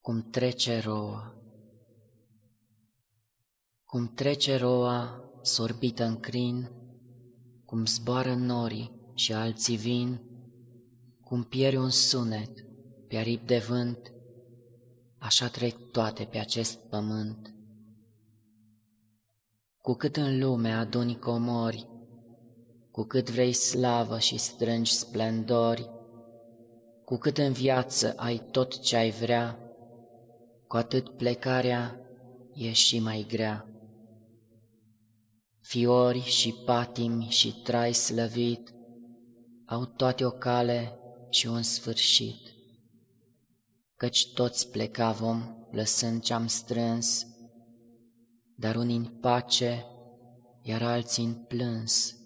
Cum trece roa. Cum trece roa, sorbită în crin, cum zboară norii și alții vin, cum pieri un sunet pe aripi de vânt, așa trec toate pe acest pământ. Cu cât în lume aduni comori, cu cât vrei slavă și strângi splendori, cu cât în viață ai tot ce ai vrea, cu atât plecarea e și mai grea. Fiori și patimi și trai slăvit au toate o cale și un sfârșit, căci toți pleca vom lăsând ce-am strâns, dar unii în pace, iar alții în plâns.